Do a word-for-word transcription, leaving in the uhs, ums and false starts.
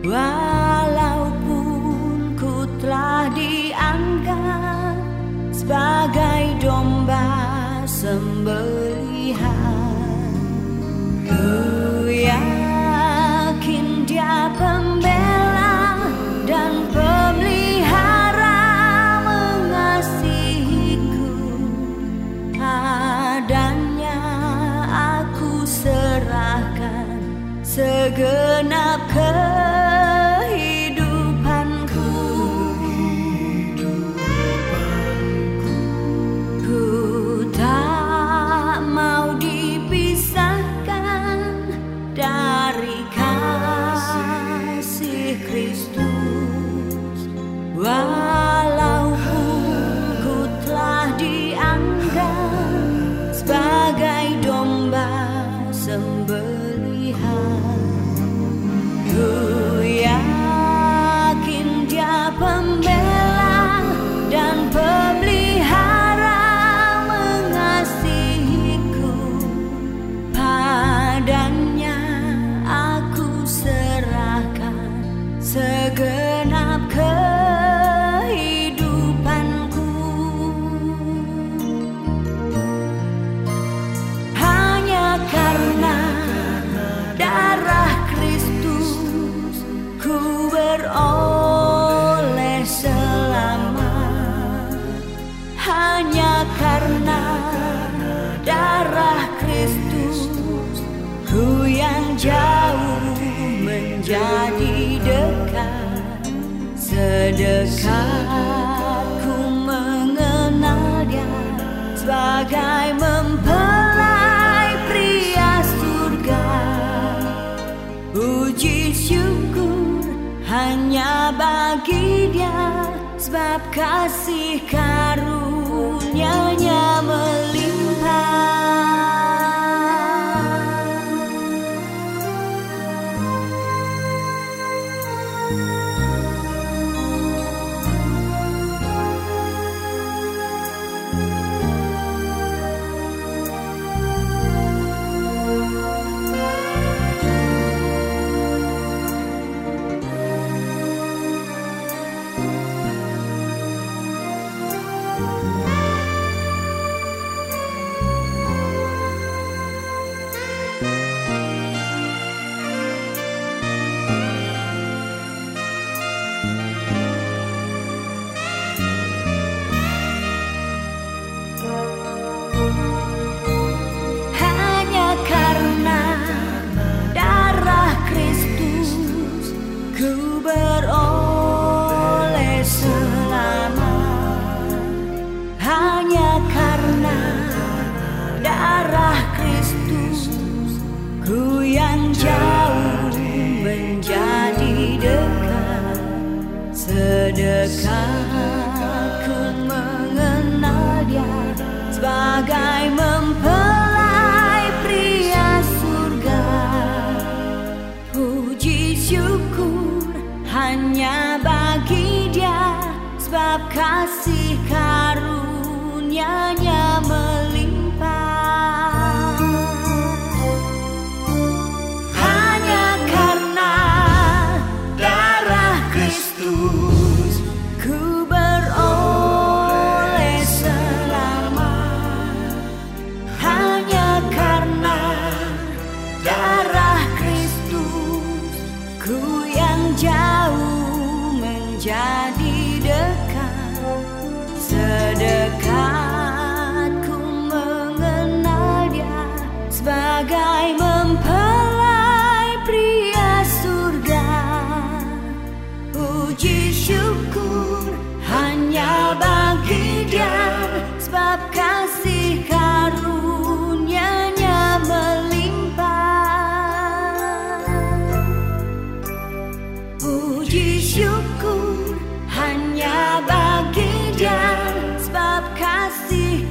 Walaupun ku telah dianggap sebagai domba sembelihan, ku yakin Dia pembela dan pemelihara mengasihiku. Padanya aku serahkan segenap kehidupanku. Ku tak mau dipisahkan dari kasih Kristus. Walaupun ku telah dianggap sebagai domba sembelihan, ku yakin Dia pembela dan pemelihara mengasihiku. Padanya aku serahkan segenap kehidupanku. Hanya karena darah Kristus ku beroleh selamat. Hanya karena darah Kristus ku yang jauh menjadi dekat. Sedekat ku mengenal Dia sebagai mempelai pria surga. Puji syukur hanya bagi Dia, sebab kasih karunia-Nya melimpah. Ku yang jauh menjadi dekat. Sedekat ku mengenal Dia sebagai mempelai pria surga. Puji syukur hanya bagi Dia, sebab kasih karunia-Nya melimpah. Ku beroleh selamat. Hanya karena darah Kristus ku yang jauh menjadi dekat. Sedekat ku mengenal Dia sebagai mempelai pria surga. Puji syukur hanya bagi Dia, sebab kasih karunia-Nya melimpah. Puji syukur hanya bagi Dia, sebab kasih